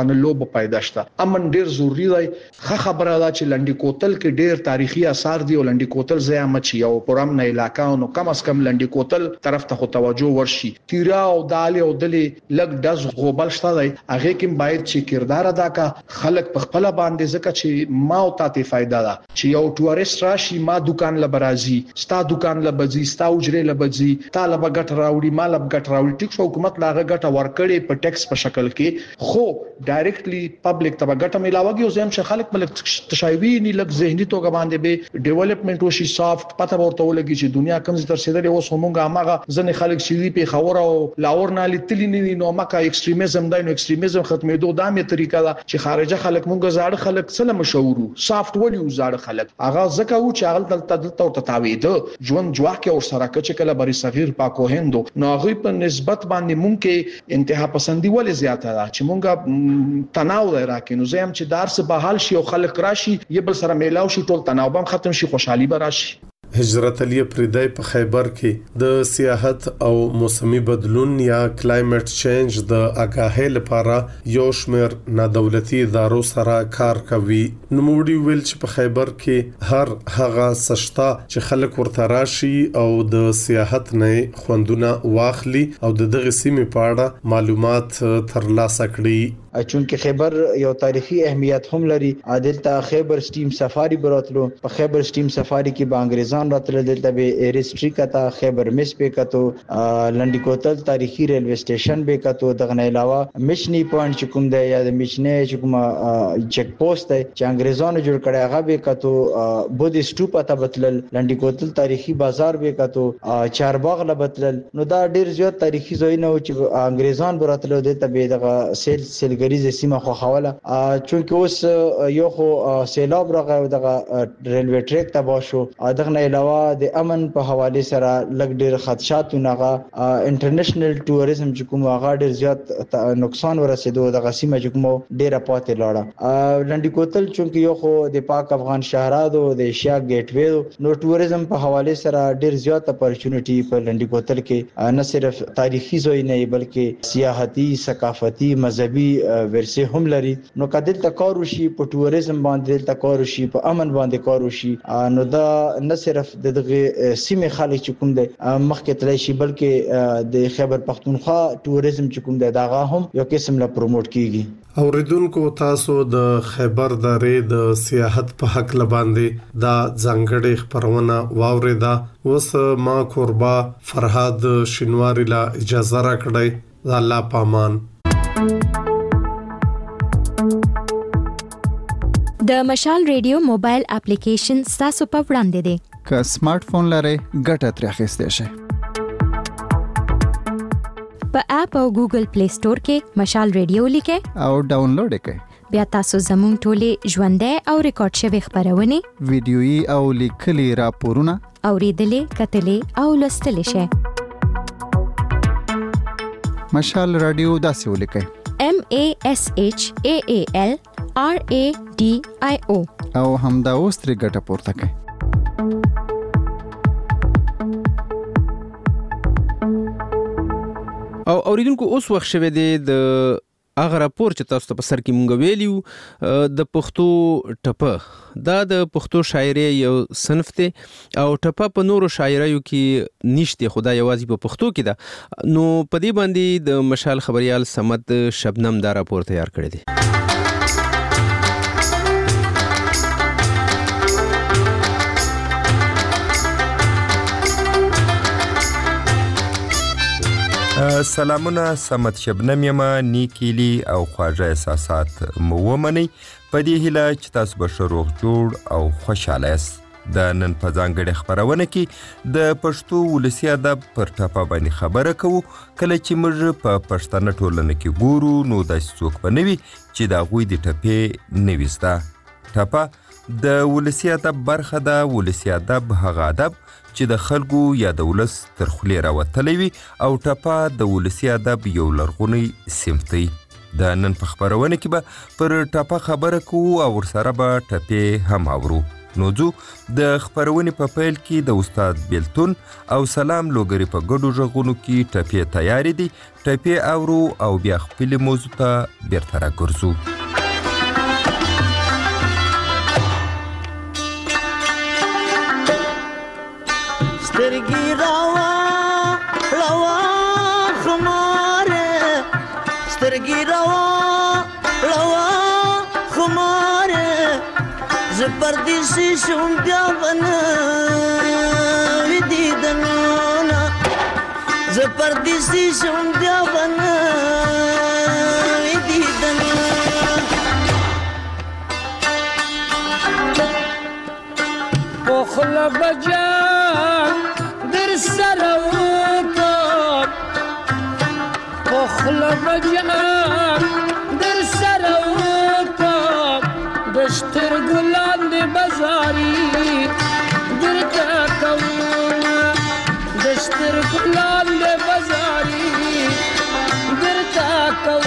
خو پیدا شته امن ډیر ضروری دی خبره ده چې لنډی کوتل کې ډیر تاریخي آثار دي او لنډی کوتل زیامت شي او پرامن علاقہ نو کم از کم لنډی کوتل طرف ته خو توجه ورشي تیرا او دال او دلې لګ دز غوبل شته دی هغه کې باید چې کردار ادا کا خلک په خپل باندې ځکه چې ما او تاسو فائدہ ده چې یو ټورست راشي ما دکان لبرازي ستا دکان لبزي ستا اجره لبزي طالب غټ راوړي مال غټ راوړي ټیک شو حکومت لاغه غټ ورکړي په ټیکس په شکل کې خو ډایرکټلی پبلک ته غټه ملاوږي او زم چې خلک ملک تشایوي نه لګ ذهني توګه باندې به ډیولپمنٹ وشي سافت پته ورته ولګي چې دنیا کم زی تر سیدل اوس همغه ماغه ځنه خلک چې په خبره او لاور نه لتلی نه نو مکه ایکستریمیزم دای نو ایکستریمیزم ختمېدو د امه طریقه ده چې خارجه خلک مونږه زاړه خلک سره مشورو سافت ولی زاړه خلک هغه زکه و چې هغه دلته ورته تاوید ژوند جواکه او سره کچ کله بری صغیر پاکو هندو نو هغه په نسبت باندې مونږه انتها پسندي ول زیاته ده چې مونږه تناو راکې نو زم چې دار سه بحال شي او خلک راشي یبل سره میلاو شي ټول تناو بم ختم شي خوشحالي به راشي هجرت علی پریدای په خیبر کې د سیاحت او موسمي بدلون یا کلایمټ چینج د اګاهی لپاره یو شمېر نادولتي ادارو سره کار کوي نوموړي ویل چې په خیبر کې هر هغه سشتا چې خلک ورته راشي او د سیاحت نه خوندونه واخلي او دغه سیمې په اړه معلومات ترلاسه کړي چونکه خیبر یو تاریخي اهمیت هم لري عادل ته خیبر سټیم سفاری براتلو په خیبر سټیم سفاری کې به انګریزان راتل دلته به ایرستری کته خیبر مس په کتو لنډی کوتل تاریخي ریلوی سټیشن به کتو دغه نه علاوه مشنی پوینټ چې کوم دی یا د مشنی چې کوم چک پوسټ دی چې انګریزانو جوړ کړی هغه به کتو بودیستو پته بتل لنډی کوتل تاریخي بازار به کتو چارباغ لبتل نو دا ډیر زیات تاریخي ځای نه و چې انګریزان براتل دلته به دغه سیلګریز سیمه خو حواله چونکه اوس یو خو سیلاب راغی دغه ریلوی ټریک تباه شو دغه نه علاوه د امن په حواله سره لګ ډیر خدشات نغه انټرنیشنل ټوریزم چې کوم هغه ډیر زیات نقصان ورسېدو دغه سیمه چې کوم ډیر پاتې لاړه لنډی کوتل چونکه یو خو د پاک افغان شهرادو د ایشیا ګیټ وی نو ټوریزم په حواله سره ډیر زیات اپورچونټی په لنډی کوتل کې نه صرف تاریخي ځای نه بلکې سیاحتي ثقافتي مذهبي ورسه هم لري نو کدل تکارو شي په ټوریزم باندې تکارو شي په امن باندې کارو شي نو دا نه صرف دغه سیمه خلک چې کوم د مخکې تلای شي بلکې د خیبر پختونخوا ټوریزم چې کوم دغه هم یو قسم لا پروموټ کیږي اوریدونکو تاسو د خیبر درې د سیاحت په حق لباندې دا ځانګړې خبرونه واوریدا اوس ما قربا فرهاد شینواری لا اجازه راکړی الله پامان د مشال ریډیو موبایل اپلیکیشن تاسو په وړاندې دی که سمارټ فون لرئ ګټه ترې اخیستی شئ په اپ او ګوګل پلی سٹور کې مشال ریډیو لیکئ او ډاونلوډ یې کړئ بیا تاسو زموږ ټولې ژوندۍ او ریکارډ شوی خبرونه ویډیويي او لیکلي راپورونه اوریدلې کتلې او لوستلې شئ مشال رادیو داسې ولیکئ MASHAAL RADIO او همدا اوس ترې ګټه پورته کړئ او اوریدونکو اوس وخت شوه د اغه راپور چې تاسو ته په سر کې مونږ ویلیو د پښتو ټپه دا د پښتو شاعري یو صنف دی او ټپه په نورو شاعریو کې نشته خدای یوازې په پښتو کې ده نو په دې باندې د مشال خبريال سمد شبنم دا راپور تیار کړی دی سلامونه سمت شبنم یما نیکیلی او خواږه احساسات مو ومني په دې هیله چې تاسو به روغ جوړ او خوشاله یاست د نن په ځانګړي خبرونه کې د پښتو ولسي ادب پر ټاپه باندې خبره کوو کله چې موږ په پښتنه ټولنه کې ګورو نو داسې څوک به نه وي چې د هغوی د ټپې نه وي زده ټپه د ولسي ادب برخه ده ولسي ادب هغه ادب چې د خلکو یا د ولس تر خولې راوتلی وي او ټپه د ولسي ادب یو لرغونی صنف دی د نن په خبرونه کې به پر ټپه خبره کوو او ورسره به ټپې هم اورو نو ځو د خبرونې په پیل کې د استاد بیلتون او سلام لوګری په ګډو غږونو کې ټپې تیارې دي ټپې اورو او بیا خپل موضوع ته بیرته راګرځو سترګې راوا لوا خماره سترګې راوا لوا خماره ز پردیسی شوم بیا بنا دیدنونه ز پردیسی شوم بیا بنا دیدنونه پخلا بجان در سروکم پخلا بجان در سروکم دشتر گلان دی بازاری در تاکم دشتر گلان دی بازاری در تاکم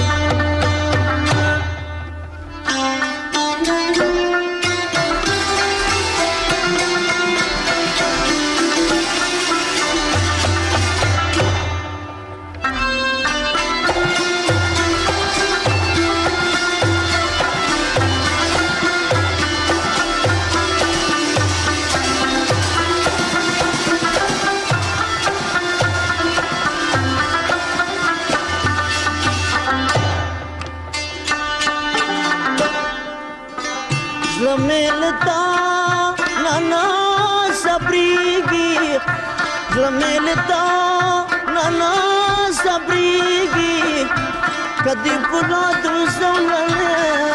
زلملتا نانا صبریگی زلملتا نانا صبریگی کدی پلا دوستونه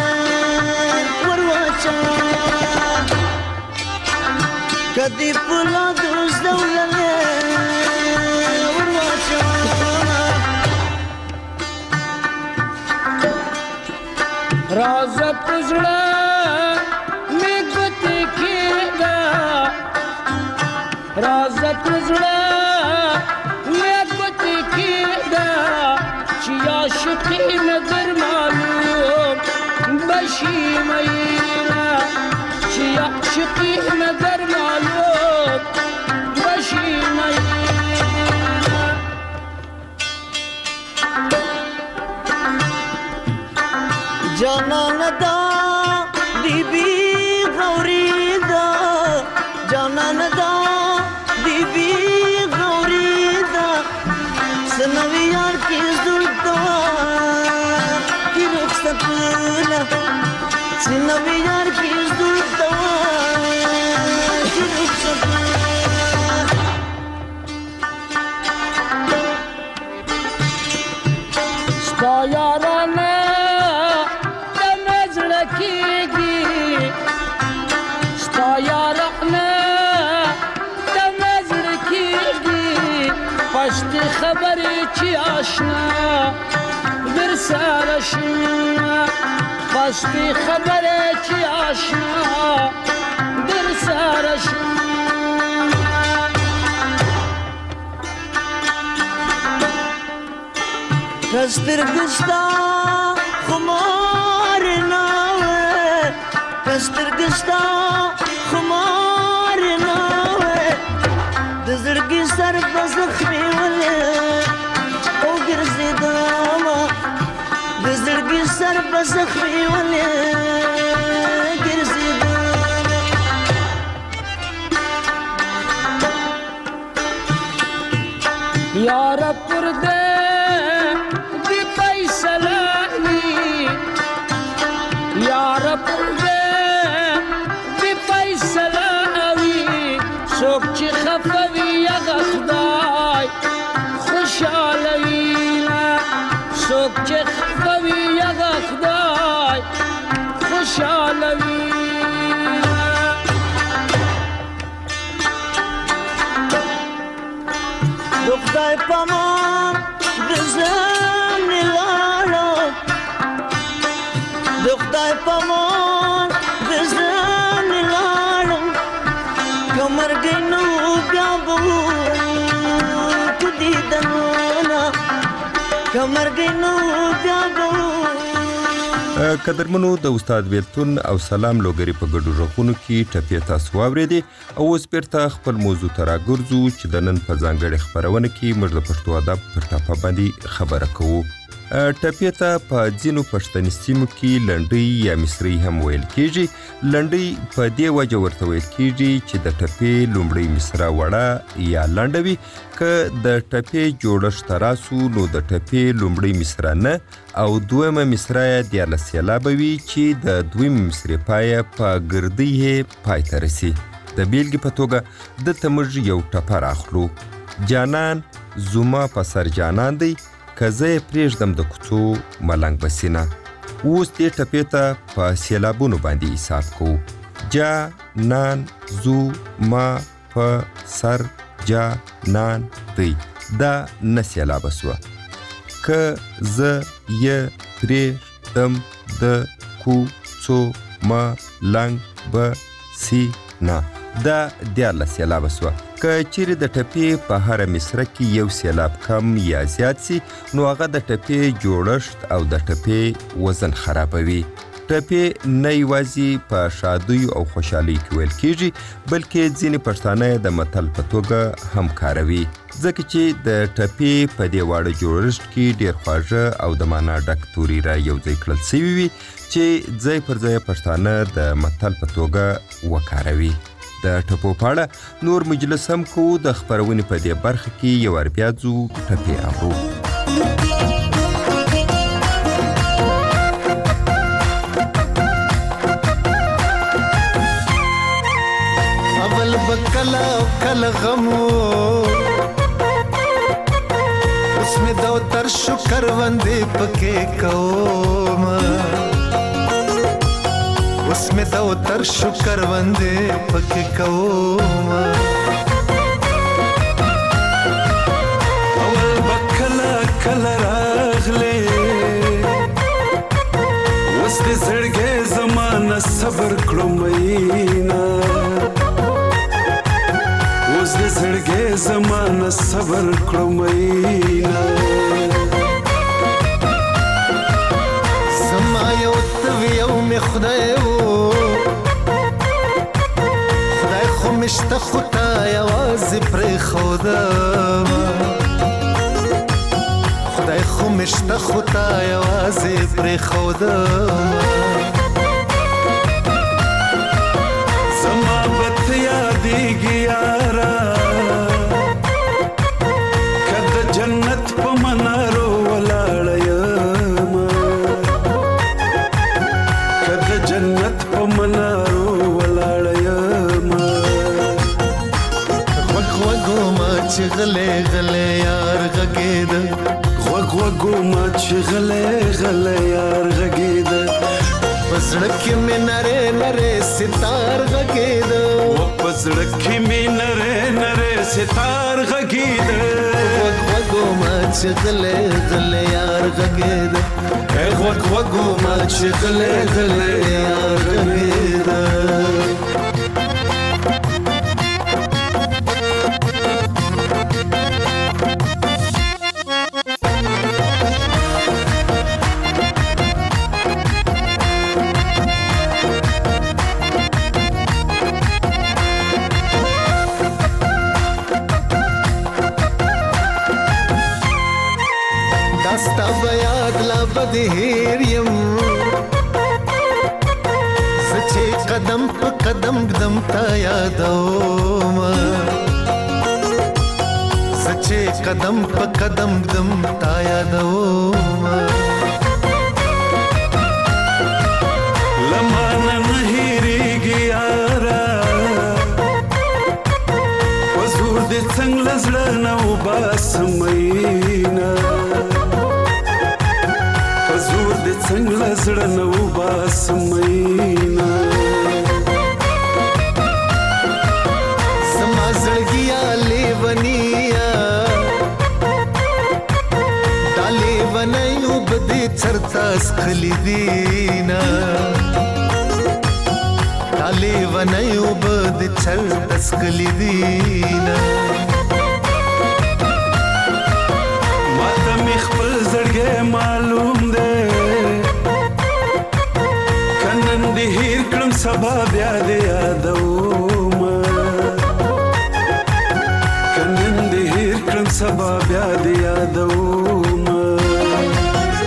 ورواچا کدی پلا دوستونه ورواچا راز پزړه رازت زړه مې ګوتې کېده چې عاشقي مې در معلوم بشي میینه چې عاشقي مې در معلوم بشي میینه جانان دا بیبي غوري دا جانان دا بیبی غوری دا سنوی یار کی زلطا کی رخصتونا سنوی یار کی زلطا کی رخصتونا ستا یارانا دمزل کیگی ستا یارانا پشت خبری چی آشنا در سرشنا پشت خبری چی آشنا در سرشنا کستر گستا خمار ناوه کستر گستا خمار ناوه دزرگی سر بزخمی ولی او گرزی داما دزرگی سر بزخمی ولی گرزی داما یارا پرده دی پیسلانی یارا پرده دی پیسلانی سوک چی خفوی یغا خدای خوشحالوینا سوک چی خفوی یغا خدای خوشحالوینا دخدای پامان بزن لارا دخدای پامان بزن لارا کمر گینو بیابو کدی دنونا کمر گینو بیابو قدرمنو د استاد ویلتون او سلام لوګری په ګډو ژغونو کې ټپې تاسو واورېدې او اوس بیرته خپل موضوع ته راګرځو چې د نن په ځانګړې خپرونه کې موږ د پښتو ادب پر ټاپه باندې خبره کوو. ټپې ته په ځینو پښتني سیمو کې لنډۍ یا مصري هم ویل کېږي. لنډۍ په دې وجه ورته ویل کېږي چې د ټپې لومړۍ مصره وړه یا لنډه وي. که د ټپې جوړښت راسو نو د ټپې لومړۍ مصره نه او دویمه مصره یې 14 سېلابه وي چې د دویمې مصرې پایه په ګردۍ پای ته رسي. د بیلګې په توګه دلته موږ یو ټپه راخلو: جانان زما په سر جانان دی، که زه یې پرېږدم د کوڅو ملنګ بسینه. اوس دې ټپې ته په سېلابونو باندې حساب کوو. جانان زما په سر جانان دی، دا نه سېلابه سوه. که زه یې پرېږدم د کوڅو ملنګ بسینه، دا 14 سېلابه سوه. که چیرې د ټپې په هره مصره کې یو سېلاب کم یا زیات سي نو هغه د ټپې جوړښت او د ټپې وزن خرابوي. ټپې نه یوازې په شادیو او خوشحالۍ کې ویل کېږي بلکې ځینې پښتانه د متل په توګه هم کاروي، ځکه چې د ټپې په دې واړه جوړښت کې ډېر خواږه او د معنا ډک توري را یو ځای کړل سوي وي چې ځای پر ځای پښتانه د متل په توګه وکاروي. د ټپو په اړه نور مجلس هم کوو. د خپرونې په دې برخه کې یو وار بیا ځو ټپې اورو. اول بکلا کل غمو اس میں دو تر شکر وندے پکے کوم، اس میں دو تر شکر وندے پکے کوم. اول بکلا کل راغلے اس دے زړګې زمانہ صبر کړم مینا، اوس دې زړګې زمانہ صبر کړم مینا. زما یو توی یو می خدای وو، خدای خو مشته خو تا یوازې پرېښودم، خدای خو مشته خو تا یوازې پرېښودم. زما بد یادېږي یاره که د جنت په منارو ولاړه یم، که د جنت په منارو ولاړه یم. غوږ غوږو ما چې غلی غلی یار غږېده، غوږ غوږو ما چې غلی غلی یار غږېده، په زړه کې مې نرې نرې ستار غږېده، په زړه کې مې نرې نرې ستار غږېده. غوږ غوږو ما چې غلی غلی یار غږېده، غوږ غوږو ما چې غلی غلی یار غږېده. داستا بیاد لا بدهیر یم، سچے قدم پا قدم قدم تا یادوم، سچے قدم پا قدم قدم تا یادوم. لمانه نه هېرېږي یاره په زور دې څنګه له زړه نه وباسم میینه، په زور دې څنګه له زړه نه وباسم میینه. زما زړګیا لیونیا دا لیونی وبدې چرته سکلی دینا، دا لیونی وبدې چرته سکلی دینا. ماته مې خپل زړګی معلوم دی، که نن دې هېر کړم سبا بیا دې یادوم، که نن دې هېر کړم سبا بیا دې یادوم.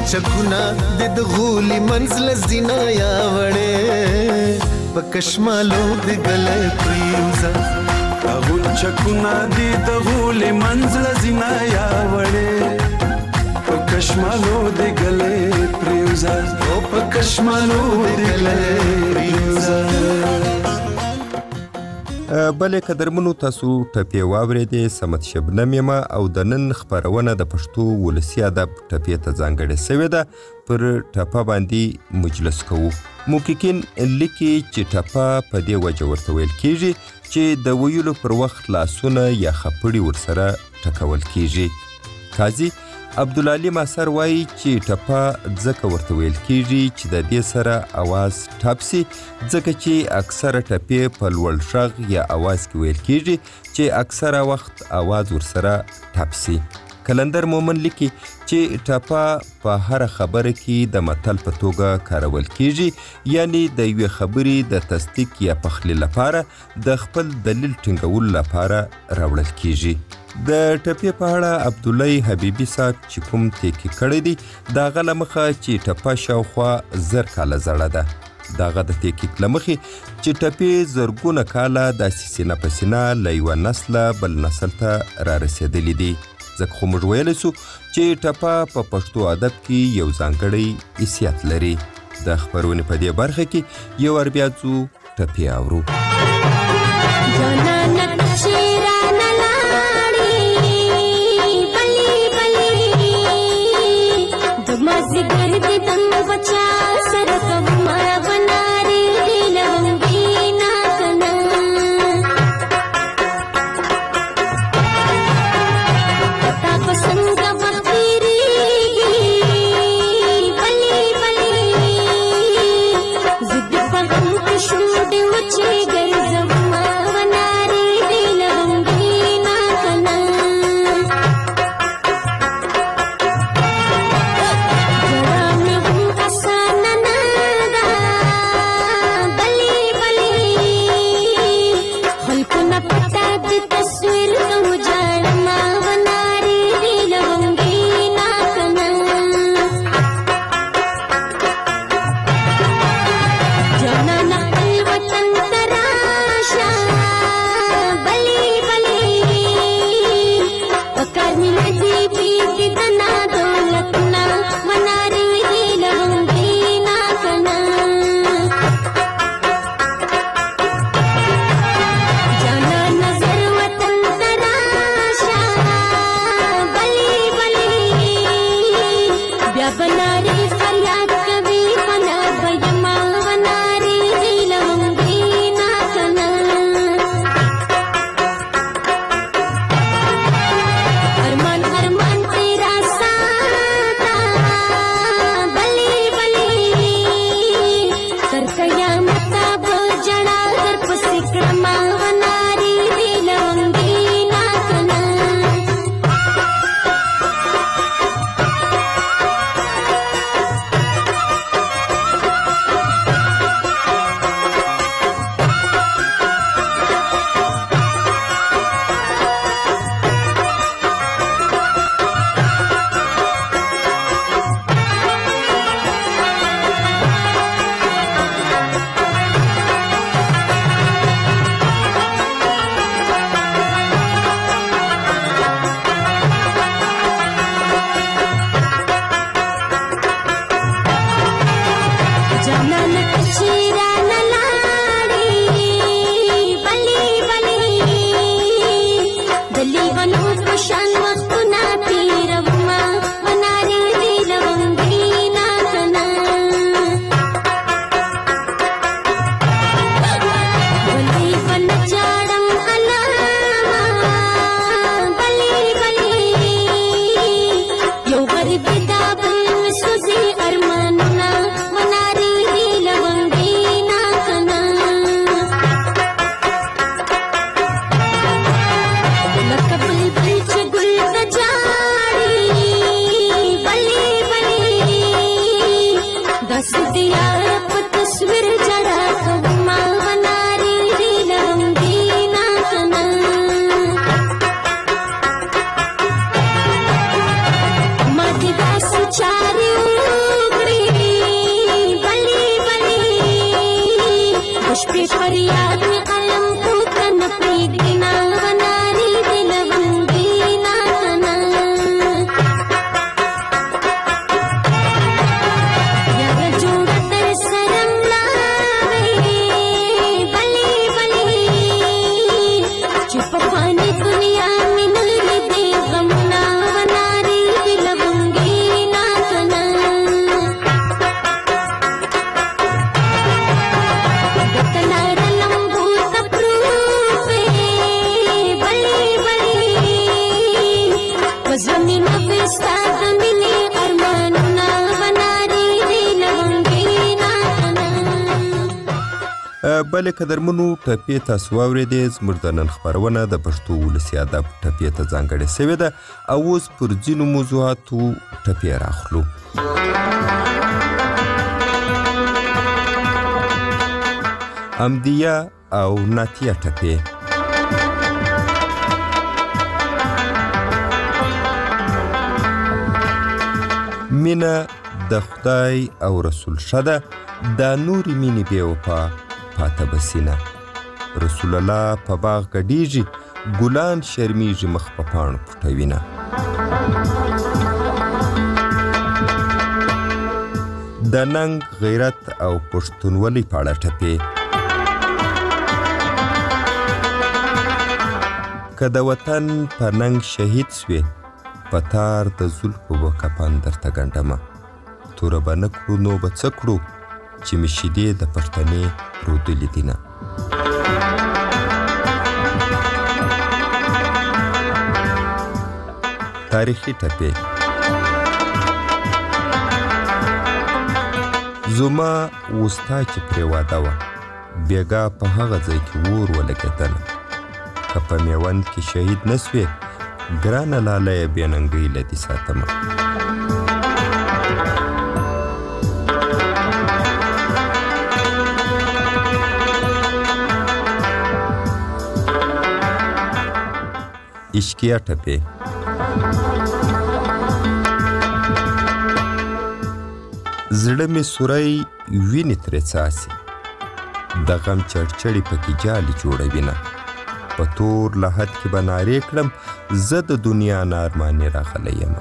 چکونه د غولي منزل زینا یا وړې پکشمالو د ګلې پریوزا اغول چکونه د غولي منزل زینا یا وړې پکشمالو د ګلې پریوزا او پکشمالو د ګلې پریوزا. بلې قدرمنو تاسو ټپې واورېدې سمت شبنم یم او د نن خپرونه د پښتو ولسي ادب ټپې ته ځانګړې سوې ده. پر ټپه باندې مجلس کوو. محققین لیکي چې ټپه په دې وجه ورته ویل کیږي چې د ویلو پر وخت لاسونه یا خپړې ورسره ټکول کیږي. قاضي عبدالعلي ماسر وایي چې ټپه ځکه ورته ویل کیږي چې د دې سره اواز ټپ سي، ځکه چې اکثره ټپې په لوړ غږ یا اواز کې ویل کیږي چې اکثره وخت اواز ورسره ټپ سي. کلندر مومن لیکي چې ټپه په هر خبره کې د متل په توګه کارول کیږي، یعنی د یوې خبرې د تصدیق یا پخلی لپاره د خپل دلیل ټینګولو لپاره راوړل کیږي. د ټپې په اړه عبدالله حبیبي صاحب چې کوم تحقیق کړی دی د هغه له مخه چې ټپه شاوخوا 1000 کاله زړه ده. د هغه د تحقیق له مخې چې ټپې زرګونه کاله داسې سینه په سینه له یوه نسله بل نسل ته رارسېدلي دي. ځکه خو موږ ویلی سو چې ټپه په پښتو ادب کې یو ځانګړی حیثیت لري. د خپرونې په دې برخه کې یو ور بیا ځو ټپې اورو. Shoot, بلې قدرمنو ټپې تاسو واورېدې زموږ د نن خپرونه د پښتو ولسي ادب ټپې ته ځانګړې سوې ده او اوس پر ځینو موضوعاتو ټپې راخلو. امدیه او ناتیه ټپې. مینه د خدای او رسول شده دا نورې مینې بې وفا پاته بسینه. رسول الله په باغ ګډیږي ګلان شرمیږي مخ په پاڼو پټوینه. د ننګ غیرت او پښتونولۍ په اړه ټپې. که د وطن په ننګ شهید سوې په تار د زلفو به کفن درته ګنډمه. توره به نه کړو نو به څه کړو چې مې شیدې د پښتنې رودلې دینه. تاریخي ټپې. زما وستا چې پرې واده وه بېګا په هغه ځای کې اور ولګېدله. که په میوند کې شهید نه سوې ګرانه لاله یې بې ننګۍ له دې ساتمه. عشقیه ټپې. زړه مې سوری وینې ترې څاڅي د غم چړچړې پکې جالې جوړوینه. په تور لحد کې به نارې کړم زه د دنیا نه ارمانې راغلی یم.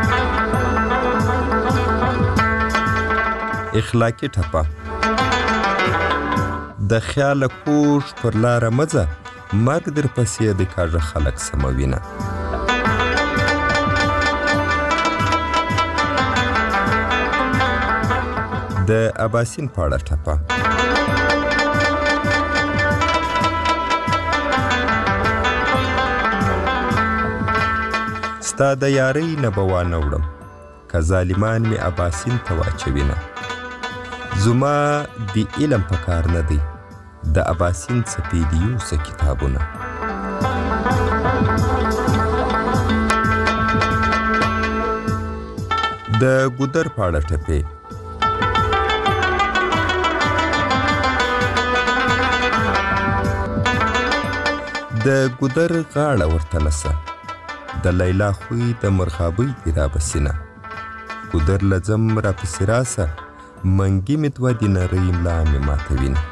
اخلاقي ټپه. د خیاله کوږ پر لاره مه ځه مرګ در پسې د کاږه خلک سموینه. د اباسین په اړه ټپه. ستا د یارۍ نه به وانه وړم که ظالمان مې اباسین ته واچوینه. زما د علم په کار نه دی د اباسین څپې دي یوسه کتابونه. د ګودر په اړه ټپې. د ګودر غاړه ورته نسه د لیلا خوی د مرغابۍ دې رابسینه. ګودر له ځم راپسې راسه منګي مې دوه دي نرۍ ملا مې ماتوینه.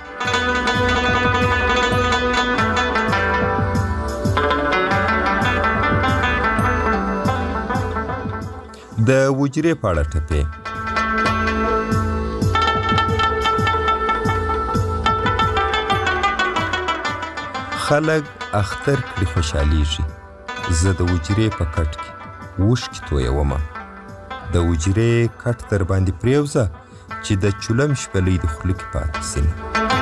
د وجرې په اړه ټپې. خلک اختر کړي خوشحالیږي زه د وجرې په کټ کې اوښکې تویومه. د وجرې کټ در باندې پرېوځه چې د چولم شپلۍ د خولې کې پاتې سینه.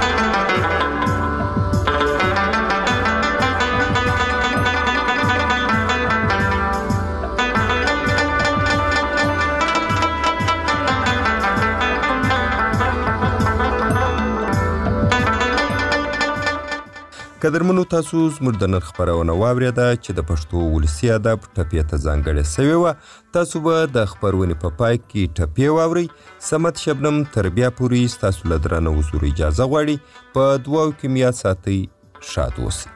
قدرمنو تاسو زموږ د نن خپرونه واورېده چې د پښتو ولسي ادب ټپې ته ځانګړې سوې وه. تاسو به د خپرونې په پای کې ټپې واورئ. صمد شبنم تر بیا پورې ستاسو له درنه حضور اجازه غواړي. په دعاو کې مې یاد ساتئ. شاد اوسئ.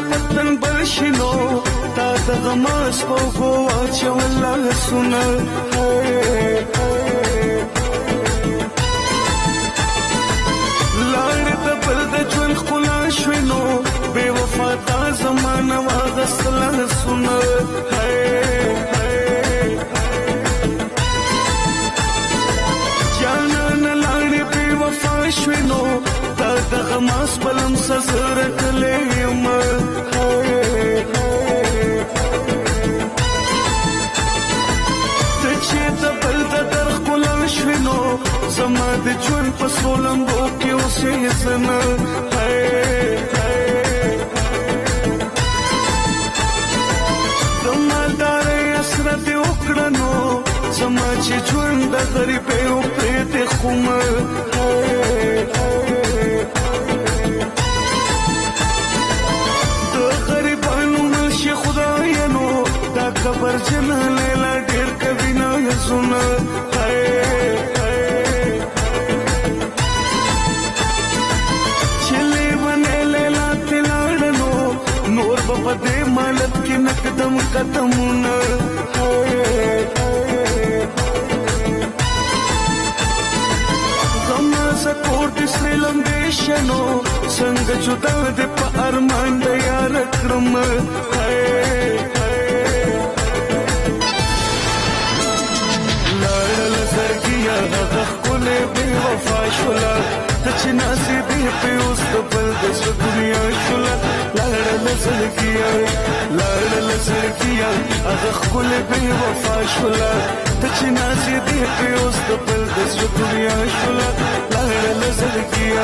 پتن بشینو تا دغه ماس په ګوا چولا سونه لار د بل د ژوند خلا شوینو بے وفا تا زمانہ واغسل سونه شوینو تا دغه ماس بلم سزر کلیم ته چې د بل د درخ کولم شوینو زما د ژوند په سولم بو کې اوسې زنه دمالدار اسره دې وکړنو زما چې ژوند د غریبې او پرې خوم خبر جنا لیلا ډیر کوي نه زونه چلے ونه لیلا تلاړنو نور په دې مالت کې نقدم قدمونه غما سکور د سلم دیشنو څنګه جدا د په ارمان د یار کړم بے وفا شولا تچ نصیبی پہ اس بل دس دنیا شولا لاڑ لزر کیا اغخ کل بے وفا شولا تچ نصیبی پہ اس بل دس دنیا شولا لاڑ لزر کیا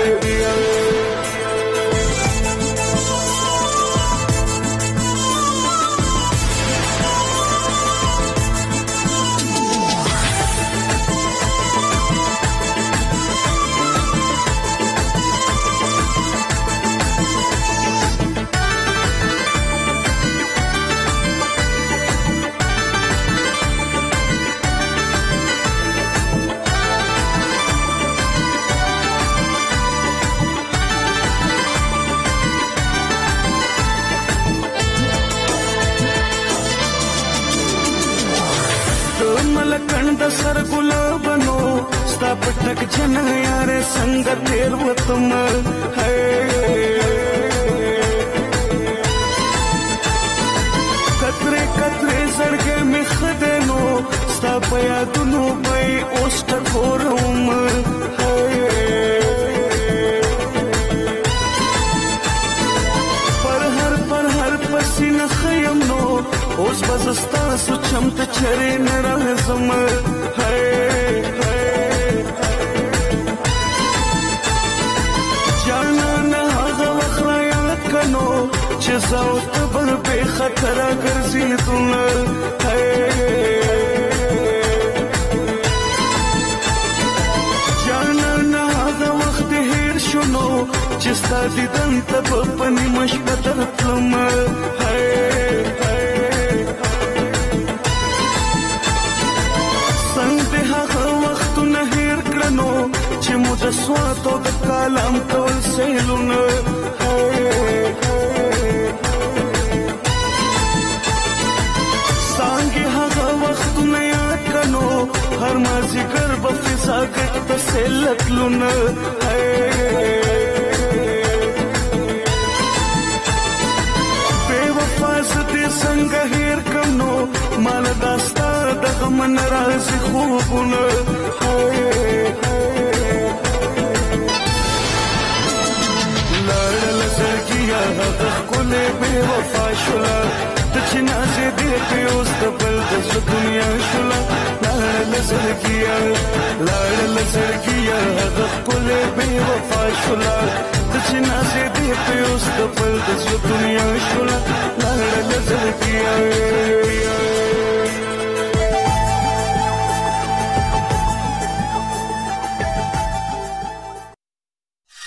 सर गुलाबनो स्ता पटक जन यारे संग तेर वतम है कतरे कतरे सरगे में खदेनो स्ता पया दुनो बई ओस्ट खोरम पर हर पसीना खयम नो اوس بزستا سوچم ته چرې نه راځم جانا نه هغه وخت را یاد کړو چې زاو ته بل به خطر ګرځېدم جانا نه هغه وخت هیر شونو چې ستا دیدن ته په پنی مشبتر تلم چې مو د سواتو د کلام ټول سیلونه څنګه هغه وختونه یاد کړو هر مازیګر په فضا کې د سیلتلونه بے وفا دې څنګه هیر کړو مال داستا د غم ناراضي خوبونه بے وفا شولا تچ نازے دے پہ اس دبل دس دنیا شولا لاڑ لزر کیا غخ کلے بے وفا شولا تچ نازے دے پہ اس دبل دس دنیا شولا لاڑ لزر کیا